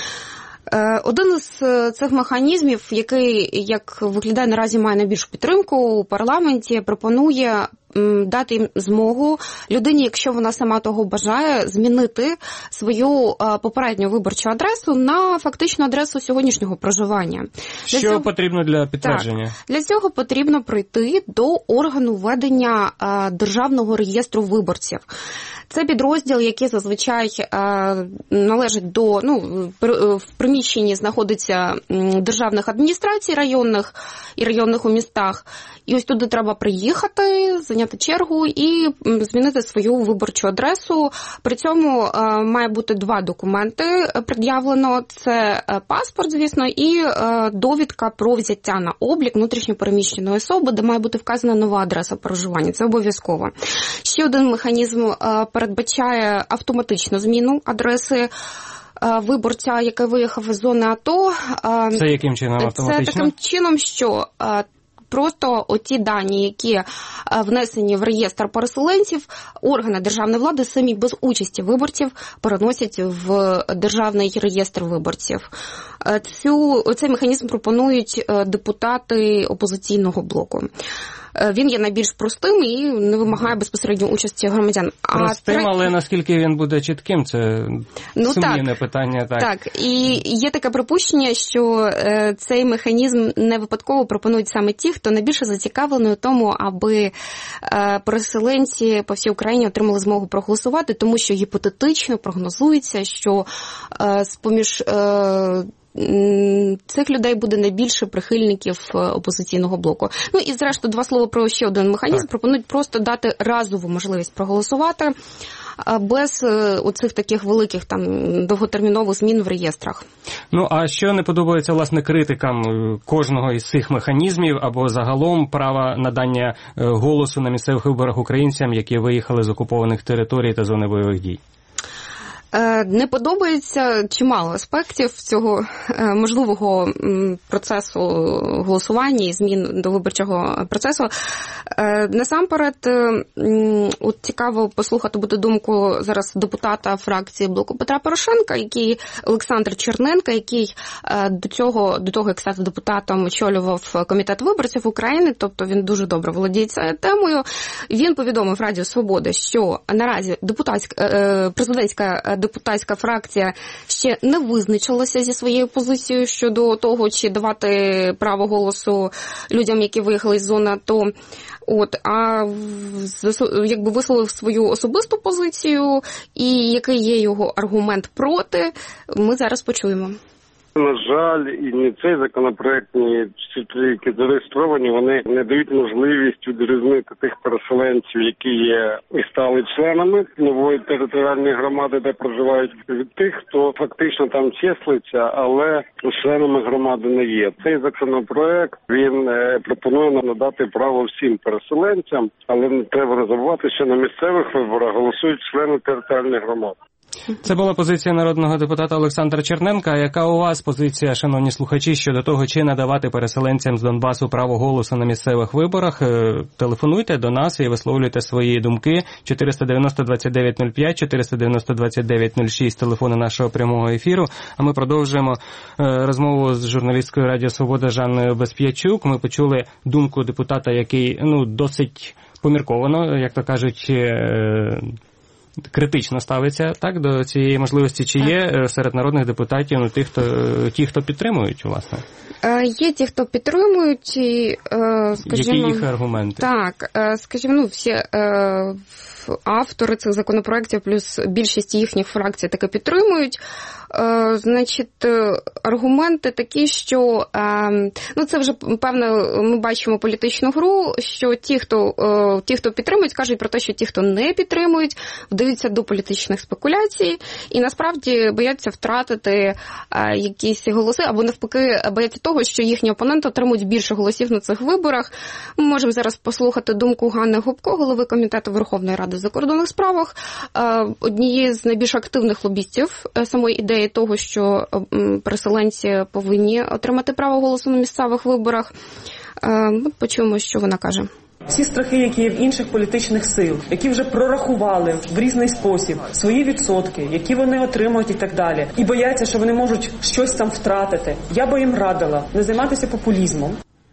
Один із цих механізмів, який, як виглядає, наразі має найбільшу підтримку у парламенті, пропонує дати їм змогу людині, якщо вона сама того бажає, змінити свою попередню виборчу адресу на фактичну адресу сьогоднішнього проживання. Що цього... потрібно для підтвердження? Так, для цього потрібно прийти до органу ведення Державного реєстру виборців. Це підрозділ, який зазвичай е, належить до, ну, в приміщенні знаходиться державних адміністрацій районних і районних у містах. І ось туди треба приїхати, зайняти чергу і змінити свою виборчу адресу. При цьому е, має бути два документи пред'явлено. Це паспорт, звісно, і е, довідка про взяття на облік внутрішньопереміщеної особи, де має бути вказана нова адреса проживання. Це обов'язково. Ще один механізм е, передбачає автоматичну зміну адреси виборця, який виїхав із зони АТО. Це яким чином автоматично? Це таким чином, що просто оті дані, які внесені в реєстр переселенців, органи державної влади самі без участі виборців переносять в державний реєстр виборців. Цю, цей механізм пропонують депутати опозиційного блоку. Він є найбільш простим і не вимагає безпосередньо участі громадян. Простим, а але наскільки він буде чітким, це ну, сумнівне питання. Так. так, і є таке припущення, що цей механізм не випадково пропонують саме ті, хто найбільше зацікавлений у тому, аби переселенці по всій Україні отримали змогу проголосувати, тому що гіпотетично прогнозується, що з-поміж цих людей буде найбільше прихильників опозиційного блоку. Ну і зрештою два слова про ще один механізм. Так. Пропонують просто дати разову можливість проголосувати без оцих таких великих там довготермінових змін в реєстрах. Ну, а що не подобається, власне, критикам кожного із цих механізмів або загалом права надання голосу на місцевих виборах українцям, які виїхали з окупованих територій та зони бойових дій? Не подобається чимало аспектів цього можливого процесу голосування і змін до виборчого процесу. Насамперед, от цікаво послухати буде думку зараз депутата фракції Блоку Петра Порошенка, який Олександр Черненко, який до цього, до того, як стати депутатом, очолював комітет виборців України, тобто він дуже добре володіє цією темою. Він повідомив Радіо Свобода, що наразі депутатська, президентська депутатська фракція ще не визначилася зі своєю позицією щодо того, чи давати право голосу людям, які виїхали з зони АТО. От, а якби висловив свою особисту позицію і який є його аргумент проти, ми зараз почуємо. На жаль, і ні цей законопроект, ні ті, які зареєстровані, вони не дають можливість відрізнити тих переселенців, які є і стали членами нової територіальної громади, де проживають, від тих, хто фактично там числиться, але членами громади не є. Цей законопроект, він пропонує надати право всім переселенцям, але не треба забувати, що на місцевих виборах голосують члени територіальної громади. Це була позиція народного депутата Олександра Черненка. Яка у вас позиція, шановні слухачі, щодо того, чи надавати переселенцям з Донбасу право голосу на місцевих виборах? Телефонуйте до нас і висловлюйте свої думки. чотириста дев'яносто двадцять дев'ять нуль п'ять, чотириста дев'яносто двадцять дев'ять нуль шість, телефони нашого прямого ефіру. А ми продовжуємо розмову з журналісткою Радіо Свобода Жанною Безп'ячук. Ми почули думку депутата, який, ну, досить помірковано, як то кажуть, критично ставиться, так, до цієї можливості. Чи є серед народних депутатів, ну, ті, хто, ті, хто підтримують, власне? Є ті, хто підтримують, і, скажімо... Які їх аргументи? Так, скажімо, ну, всі автори цих законопроєктів, плюс більшість їхніх фракцій таки підтримують. Значить, аргументи такі, що, ну, це вже, певно, ми бачимо політичну гру, що ті, хто, ті, хто підтримують, кажуть про те, що ті, хто не підтримують, вдаються до політичних спекуляцій і, насправді, бояться втратити якісь голоси, або, навпаки, бояться того, що їхні опоненти отримують більше голосів на цих виборах. Ми можемо зараз послухати думку Ганни Гопко, голови Комітету Верховної Ради в закордонних справах, однієї з найбільш активних лобістів самої ідеї того, що переселенці повинні отримати право голосу на місцевих виборах. Ми почуємо, що вона каже. Всі страхи, які є в інших політичних сил, які вже прорахували в різний спосіб свої відсотки, які вони отримують і так далі, і бояться, що вони можуть щось там втратити. Я би їм радила не займатися популізмом.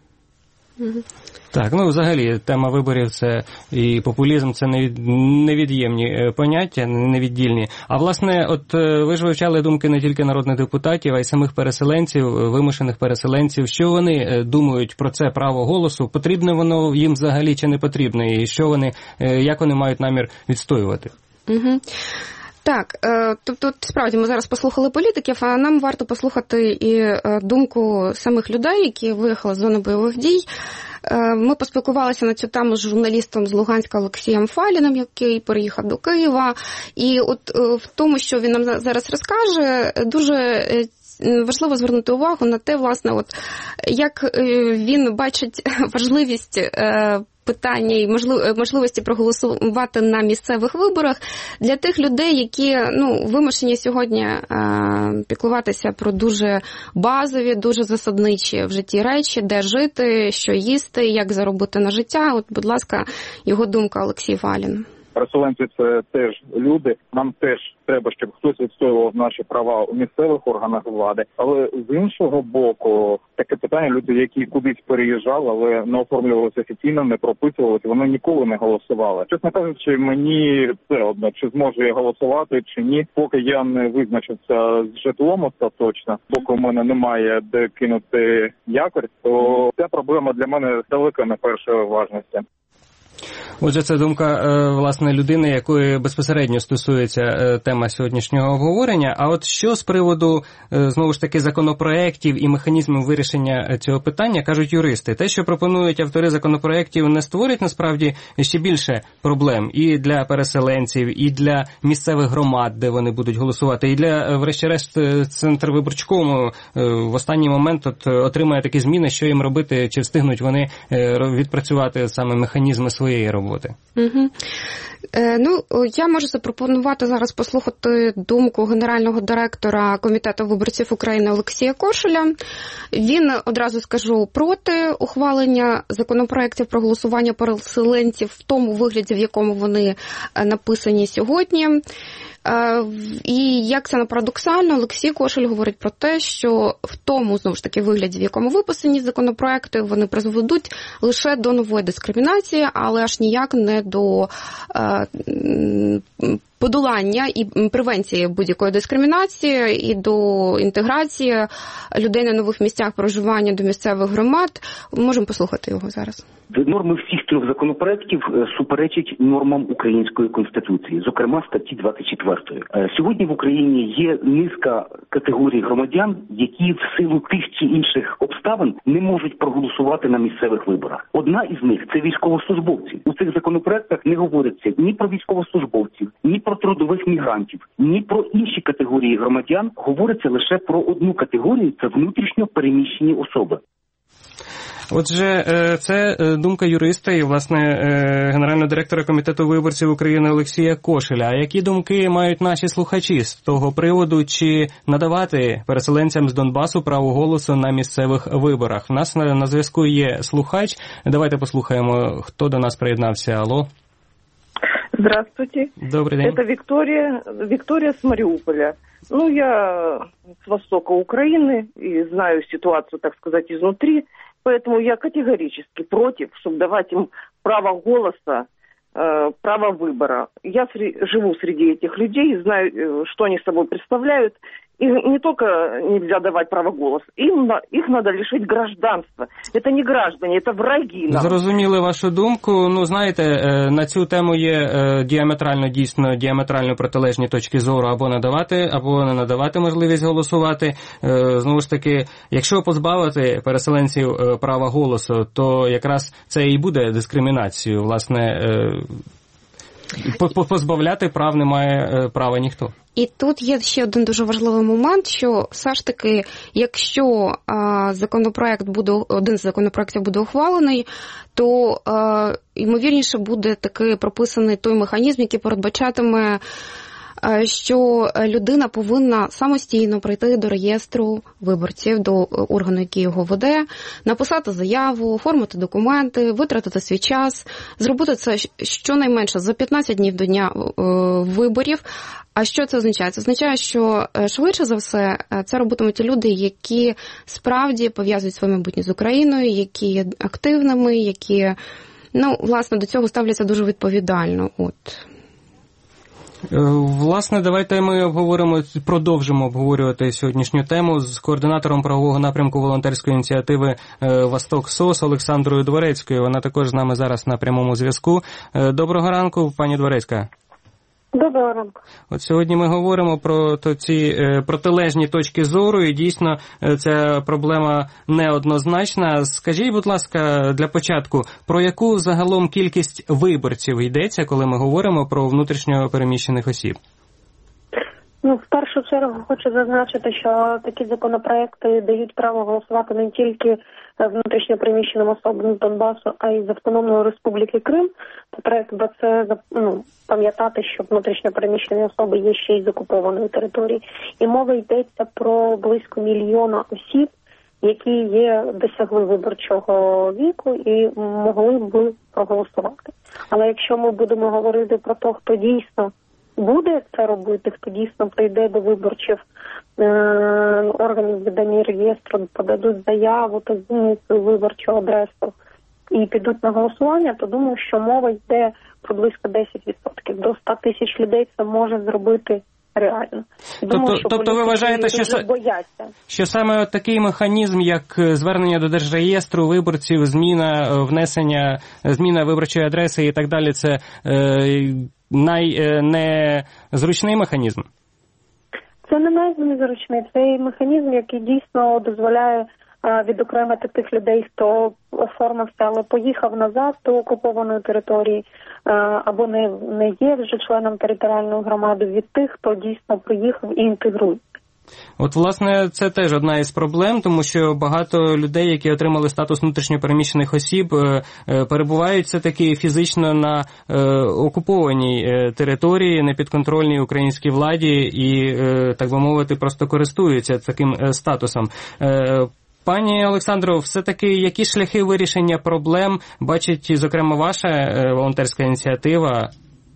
Так, ну, взагалі, тема виборів це і популізм – це невід'ємні поняття, невіддільні. А, власне, от ви ж вивчали думки не тільки народних депутатів, а й самих переселенців, вимушених переселенців. Що вони думають про це право голосу? Потрібне воно їм взагалі чи не потрібне? І що вони, як вони мають намір відстоювати? Угу. Так, тобто, справді, ми зараз послухали політиків, а нам варто послухати і думку самих людей, які виїхали з зони бойових дій. Ми поспілкувалися на цю тему з журналістом з Луганська Олексієм Фаліним, який переїхав до Києва. І от в тому, що він нам зараз розкаже, дуже важливо звернути увагу на те, власне, от як він бачить важливість питання і можливості проголосувати на місцевих виборах для тих людей, які, ну, вимушені сьогодні е, піклуватися про дуже базові, дуже засадничі в житті речі, де жити, що їсти, як заробити на життя. От, будь ласка, його думка, Олексій Валін. Переселенці – це теж люди. Нам теж треба, щоб хтось відстоював наші права у місцевих органах влади. Але з іншого боку, таке питання, люди, які кудись переїжджали, але не оформлювалися офіційно, не прописувалися, вони ніколи не голосували. Чесно кажучи, мені все одно, чи зможу я голосувати, чи ні. Поки я не визначився з житлом остаточно, поки у мене немає де кинути якорь, то ця проблема для мене далеко не першої важності. Отже, це думка, власне, людини, якої безпосередньо стосується тема сьогоднішнього обговорення. А от що з приводу, знову ж таки, законопроєктів і механізмів вирішення цього питання, кажуть юристи. Те, що пропонують автори законопроєктів, не створить, насправді, ще більше проблем і для переселенців, і для місцевих громад, де вони будуть голосувати, і для, врешті-решт, Центрвиборчкому в останній момент от, отримає такі зміни, що їм робити, чи встигнуть вони відпрацювати саме механізми своєї цієї роботи? Угу. Е, ну, я можу запропонувати зараз послухати думку генерального директора Комітету виборців України Олексія Кошеля. Він, одразу скажу, проти ухвалення законопроєктів про голосування переселенців в тому вигляді, в якому вони написані сьогодні. І як це не парадоксально, Олексій Кошель говорить про те, що в тому, знову ж таки, вигляді, в якому виписані законопроекти, вони призведуть лише до нової дискримінації, але аж ніяк не до подолання і превенції будь-якої дискримінації і до інтеграції людей на нових місцях проживання до місцевих громад. Можемо послухати його зараз. Норми всіх трьох законопроєктів суперечать нормам Української Конституції, зокрема статті двадцять четвертої. Сьогодні в Україні є низка категорій громадян, які в силу тих чи інших обставин не можуть проголосувати на місцевих виборах. Одна із них – це військовослужбовці. У цих законопроєктах не говориться ні про військовослужбовців, ні про трудових мігрантів, ні про інші категорії громадян. Говориться лише про одну категорію – це внутрішньо переміщені особи. Отже, це думка юриста і, власне, генерального директора Комітету виборців України Олексія Кошеля. А які думки мають наші слухачі з того приводу, чи надавати переселенцям з Донбасу право голосу на місцевих виборах? У нас на, на зв'язку є слухач. Давайте послухаємо, хто до нас приєднався. Алло. Здравствуйте. Добрый день. Это Виктория, Виктория с Мариуполя. Ну, я с востока Украины и знаю ситуацию, так сказать, изнутри, поэтому я категорически против, чтобы давать им право голоса, э, право выбора. Я сре- живу среди этих людей, знаю, э, что они собой представляют. И не только нельзя давать право голоса, им, их надо лишить гражданства. Это не граждане, это враги нам. Зрозуміли вашу думку. Ну, знаєте, на цю тему є діаметрально, дійсно, діаметрально протилежні точки зору. Або надавати, або не надавати можливість голосувати. Знову ж таки, якщо позбавити переселенців права голосу, то якраз це і буде дискримінацією. Власне, позбавляти прав не має права ніхто. І тут є ще один дуже важливий момент, що все ж таки, якщо а, законопроект буде, один з законопроектів буде ухвалений, то а, ймовірніше буде таки прописаний той механізм, який передбачатиме, що людина повинна самостійно прийти до реєстру виборців, до органу, який його веде, написати заяву, оформити документи, витратити свій час, зробити це щонайменше за п'ятнадцять днів до дня виборів. А що це означає? Це означає, що швидше за все це робитимуть ті люди, які справді пов'язують своє майбутнє з Україною, які є активними, які, ну, власне, до цього ставляться дуже відповідально. От. Власне, давайте ми обговоримо, продовжимо обговорювати сьогоднішню тему з координатором правового напрямку волонтерської ініціативи «Восток СОС» Олександрою Дворецькою. Вона також з нами зараз на прямому зв'язку. Доброго ранку, пані Дворецька. Доброго ранку. От сьогодні ми говоримо про то ці е, протилежні точки зору, і дійсно е, ця проблема неоднозначна. Скажіть, будь ласка, для початку, про яку загалом кількість виборців йдеться, коли ми говоримо про внутрішньо переміщених осіб? Ну, в першу чергу хочу зазначити, що такі законопроекти дають право голосувати не тільки внутрішньо переміщеним особам з Донбасу, а й з Автономної Республіки Крим. То треба це, ну, пам'ятати, що внутрішньо переміщені особи є ще й з окупованої території. І мова йдеться про близько мільйона осіб, які є досягли виборчого віку і могли б проголосувати. Але якщо ми будемо говорити про те, хто дійсно буде це робити, хто дійсно прийде до виборчих е- органів видання реєстру, подадуть заяву та змінять свою виборчу адресу і підуть на голосування, то думаю, що мова йде про близько десять відсотків. До ста тисяч людей це може зробити реально. Думаю, тобто, що тобто ви вважаєте, що, що саме такий механізм, як звернення до Держреєстру виборців, зміна внесення, зміна виборчої адреси і так далі, це е, найнезручний механізм? Це не найнезручний. Це механізм, який дійсно дозволяє відокремити тих людей, хто оформився, але поїхав назад до окупованої території, або не, не є вже членом територіальної громади, від тих, хто дійсно приїхав і інтегрується. От, власне, це теж одна із проблем, тому що багато людей, які отримали статус внутрішньопереміщених осіб, перебувають все-таки фізично на окупованій території, непідконтрольній українській владі і, так би мовити, просто користуються таким статусом. Пані Олександро, все-таки які шляхи вирішення проблем бачить, зокрема, ваша волонтерська ініціатива?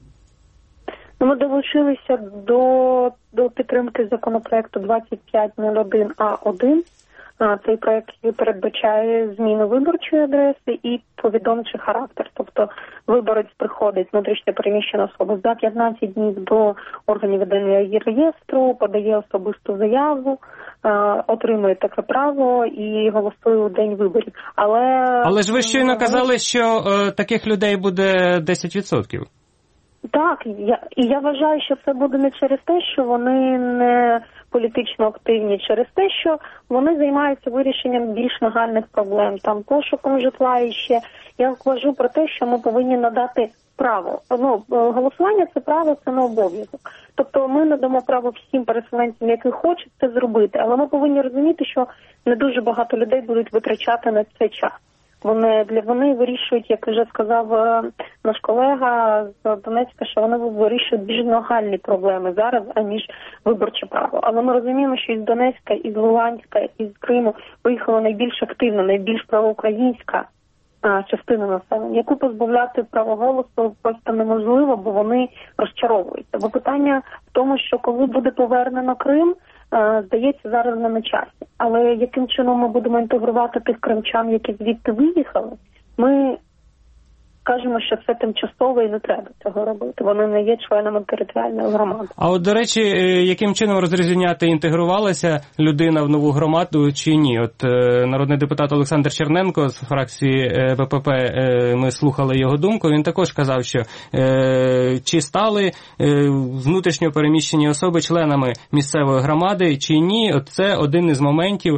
Ми долучилися до, до підтримки законопроекту двадцять п'ять нуль один А один. Цей проект передбачає зміну виборчої адреси і повідомчий характер. Тобто виборець приходить, внутрішньо переміщена особа, за п'ятнадцять днів до органів ведення реєстру, подає особисту заяву, отримує таке право і голосує у день виборів. Але, Але ж ви щойно казали, що е, таких людей буде десять відсотків. Так, я, і я вважаю, що це буде не через те, що вони не політично активні, через те, що вони займаються вирішенням більш нагальних проблем, там пошуком житла і ще. Я кажу про те, що ми повинні надати право. Ну, голосування – це право, це не обов'язок. Тобто ми надамо право всім переселенцям, які хочуть це зробити, але ми повинні розуміти, що не дуже багато людей будуть витрачати на цей час. Вони для вони вирішують, як вже сказав наш колега з Донецька, що вони вирішують більш нагальні проблеми зараз, аніж виборче право. Але ми розуміємо, що із Донецька, із Луганська, із Криму виїхала найбільш активна, найбільш проукраїнська частина населення, яку позбавляти права голосу просто неможливо, бо вони розчаровуються. Бо питання в тому, що коли буде повернено Крим, здається, зараз не на часі. Але яким чином ми будемо інтегрувати тих кримчан, які звідти виїхали, ми кажемо, що це тимчасово і не треба цього робити. Вони не є членами територіальної громади. А от, до речі, яким чином розрізняти, інтегрувалася людина в нову громаду чи ні? От народний депутат Олександр Черненко з фракції БПП, ми слухали його думку, він також казав, що чи стали внутрішньо переміщені особи членами місцевої громади чи ні, от це один із моментів,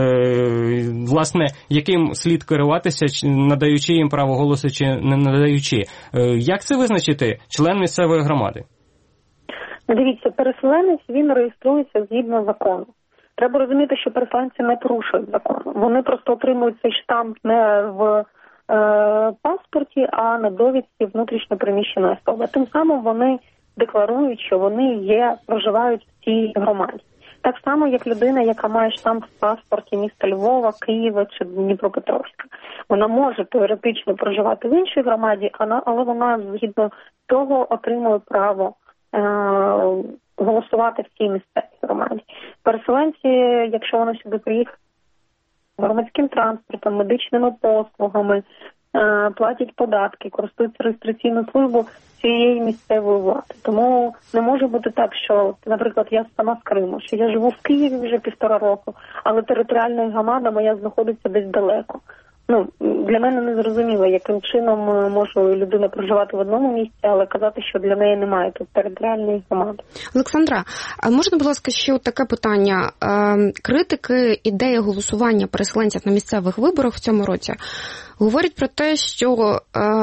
власне, яким слід керуватися, надаючи їм право голосу чи не надаючи. Як це визначити, член місцевої громади? Дивіться, переселенець, він реєструється згідно закону. Треба розуміти, що переселенці не порушують закон. Вони просто отримують цей штамп не в е, паспорті, а на довідці внутрішньо переміщеної особи. Тим самим вони декларують, що вони є, проживають в цій громаді. Так само, як людина, яка має штамп в паспорті міста Львова, Києва чи Дніпропетровська. Вона може теоретично проживати в іншій громаді, але вона згідно того отримує право е- голосувати в цій місцевій громаді. Переселенці, якщо вони сюди приїхали громадським транспортом, медичними послугами, е- платять податки, користуються реєстраційною службою цієї місцевої влади. Тому не може бути так, що, наприклад, я сама з Криму, що я живу в Києві вже півтора року, але територіальна громада моя знаходиться десь далеко. Ну, для мене не зрозуміло, яким чином може людина проживати в одному місці, але казати, що для неї немає тут територіальної громади. Олександра, а можна, будь ласка, ще таке питання? Критики ідеї голосування переселенців на місцевих виборах в цьому році говорять про те, що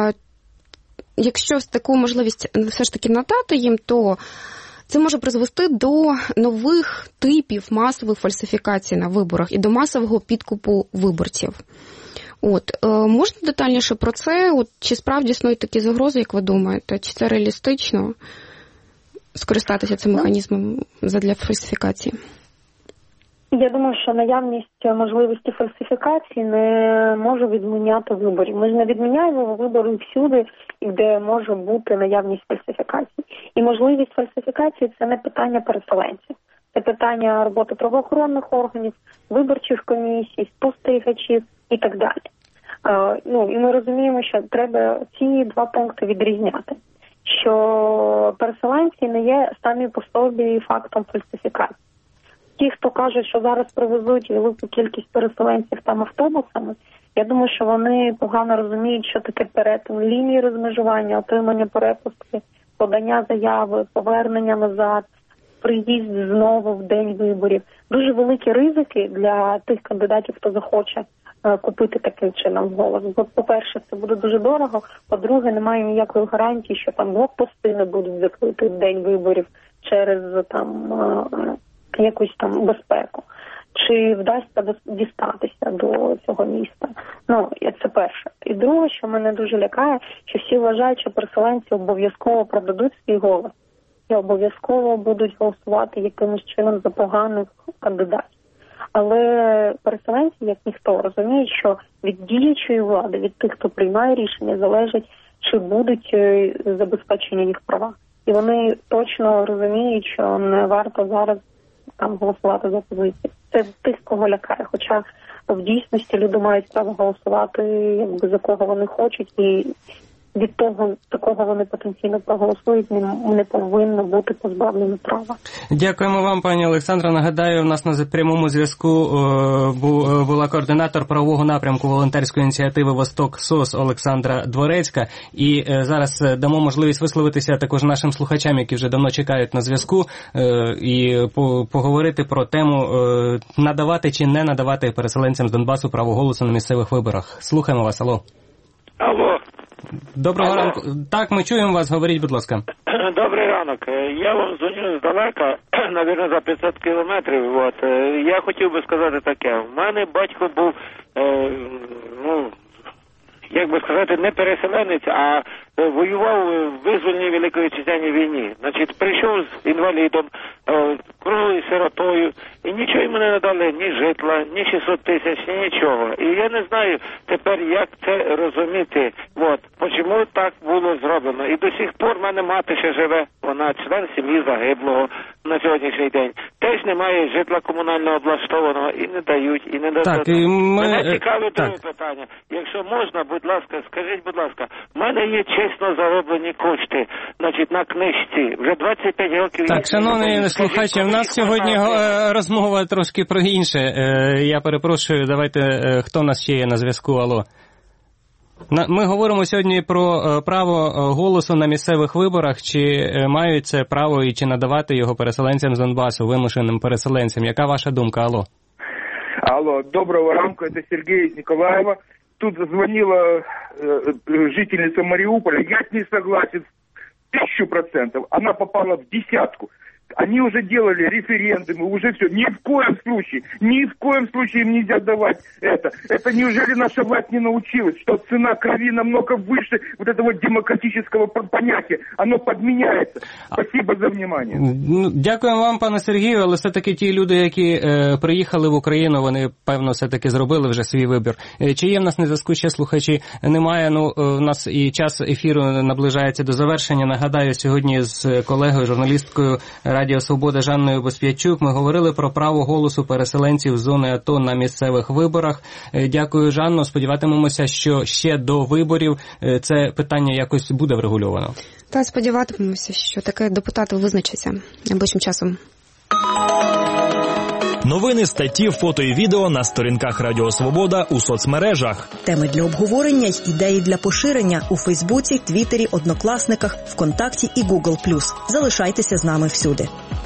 якщо таку можливість все ж таки надати їм, то це може призвести до нових типів масових фальсифікацій на виборах і до масового підкупу виборців. От, е, можна детальніше про це? От, чи справді існують такі загрози, як ви думаєте? Чи це реалістично скористатися цим механізмом задля фальсифікації? Я думаю, що наявність можливості фальсифікації не може відміняти виборів. Ми ж не відміняємо вибори всюди, де може бути наявність фальсифікації. І можливість фальсифікації – це не питання переселенців. Це питання роботи правоохоронних органів, виборчих комісій, спостерігачів і так далі. Е, ну, і ми розуміємо, що треба ці два пункти відрізняти. Що переселенці не є самі по собі фактом фальсифікації. Ті, хто кажуть, що зараз привезуть велику кількість переселенців там автобусами, я думаю, що вони погано розуміють, що таке перетин лінії розмежування, отримання перепустки, подання заяви, повернення назад, приїзд знову в день виборів. Дуже великі ризики для тих кандидатів, хто захоче е, купити таким чином голос. Бо, по-перше, це буде дуже дорого, по-друге, немає ніякої гарантії, що там блокпости не будуть закриті в день виборів через там е, якусь там безпеку. Чи вдасться дістатися до цього міста? Ну, це перше. І друге, що мене дуже лякає, що всі вважають, що переселенці обов'язково продадуть свій голос і обов'язково будуть голосувати якимось чином за поганих кандидатів. Але переселенці, як ніхто, розуміють, що від діючої влади, від тих, хто приймає рішення, залежить, чи будуть забезпечені їх права. І вони точно розуміють, що не варто зараз там голосувати за опозицію. Це тих, кого лякає. Хоча в дійсності люди мають право голосувати, якби за кого вони хочуть, і від того, такого вони потенційно проголосують, не повинно бути позбавлені права. Дякуємо вам, пані Олександра. Нагадаю, у нас на прямому зв'язку була координатор правового напрямку волонтерської ініціативи «Восток СОС» Олександра Дворецька. І зараз дамо можливість висловитися також нашим слухачам, які вже давно чекають на зв'язку, і поговорити про тему надавати чи не надавати переселенцям з Донбасу право голосу на місцевих виборах. Слухаємо вас, алло. Алло. Доброго ранку. Так, ми чуємо вас, говоріть, будь ласка. Добрий ранок. Я вам дзвоню здалека, навірно, за п'ятсот кілометрів. От. Я хотів би сказати таке. У мене батько був, е, ну, як би сказати, не переселенець, а воював в визвольній Великої Вітчизняній війні. Значить, прийшов з інвалідом, круглою сиротою, і нічого йому не надали, ні житла, ні шістсот тисяч, ні нічого. І я не знаю тепер, як це розуміти. От, чому так було зроблено. І до сих пор в мене мати ще живе, вона член сім'ї загиблого на сьогоднішній день. Теж немає житла комунального облаштованого, і не дають, і не дадуть. Так, і ми... Мене цікавить друге питання. Якщо можна, будь ласка, скажіть, будь ласка, в мене є чесно зароблені кошти, значить, на книжці. Вже двадцять п'ять років... Так, шановні слухачі, в нас сьогодні розмова трошки про інше. Я перепрошую, давайте, хто в нас ще є на зв'язку, алло. Ми говоримо сьогодні про право голосу на місцевих виборах, чи мають це право і чи надавати його переселенцям з Донбасу, вимушеним переселенцям. Яка ваша думка, алло? Алло, доброго ранку, это Сергей из Николаева. Тут звонила э, жительница Мариуполя, я с ней согласен тысячу процентов, она попала в десятку. Они уже делали референдумы, уже все. Ни в коем случае, ни в коем случае им нельзя давать это. Это неужели наша власть не научилась, что цена крови намного выше вот этого демократического понятия? Оно подменяется. Спасибо за внимание. Дякуємо вам, пане Сергію, але все-таки ті люди, які е, приїхали в Україну, вони, певно, все-таки зробили вже свій вибір. Е, чи є в нас на зв'язку ще слухачі? Немає, ну, в нас і час ефіру наближається до завершення. Нагадаю, сьогодні з колегою, журналісткою Радіо Свобода Жанною Бесп'ячук ми говорили про право голосу переселенців з зони АТО на місцевих виборах. Дякую, Жанно. Сподіватимемося, що ще до виборів це питання якось буде врегульовано. Та сподіватимемося, що таке депутати визначаться найближчим часом. Новини, статті, фото і відео на сторінках Радіо Свобода у соцмережах. Теми для обговорення й ідеї для поширення у Фейсбуці, Твіттері, Однокласниках, ВКонтакті і Гугл плюс. Залишайтеся з нами всюди.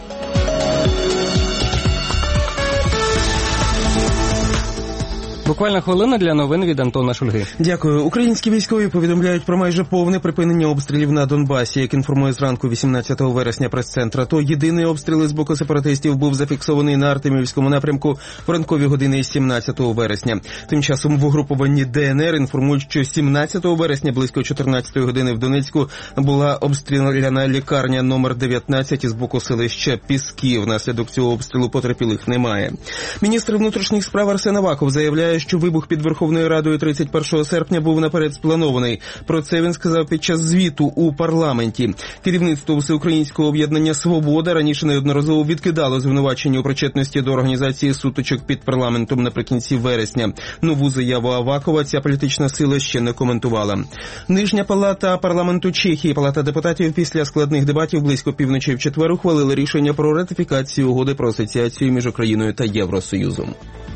Буквально хвилина для новин від Антона Шульги. Дякую. Українські військові повідомляють про майже повне припинення обстрілів на Донбасі. Як інформує зранку вісімнадцятого вересня прес-центр, то єдиний обстріл з боку сепаратистів був зафіксований на Артемівському напрямку в ранкові години сімнадцятого вересня. Тим часом в угрупованні ДНР інформують, що сімнадцятого вересня близько чотирнадцятої години в Донецьку була обстріляна лікарня номер дев'ятнадцять із боку селища Піски. Внаслідок цього обстрілу потерпілих немає. Міністр внутрішніх справ Арсен Аваков заявляє, що вибух під Верховною Радою тридцять першого серпня був наперед спланований. Про це він сказав під час звіту у парламенті. Керівництво Всеукраїнського об'єднання «Свобода» раніше неодноразово відкидало звинувачення у причетності до організації сутичок під парламентом наприкінці вересня. Нову заяву Авакова ця політична сила ще не коментувала. Нижня палата парламенту Чехії, палата депутатів після складних дебатів близько півночі в четвер ухвалили рішення про ратифікацію угоди про асоціацію між Україною та Євросоюзом.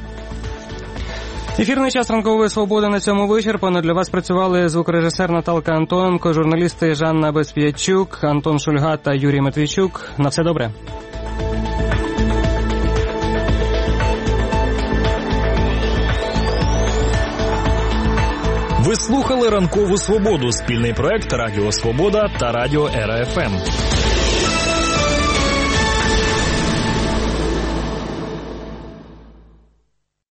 Ефірний час ранкової свободи на цьому вичерпано. Для вас працювали звукорежисер Наталка Антоненко, журналісти Жанна Бесп'ячук, Антон Шульга та Юрій Матвійчук. На все добре. Ви слухали «Ранкову свободу» – спільний проект Радіо Свобода та Радіо Ера Еф Ем.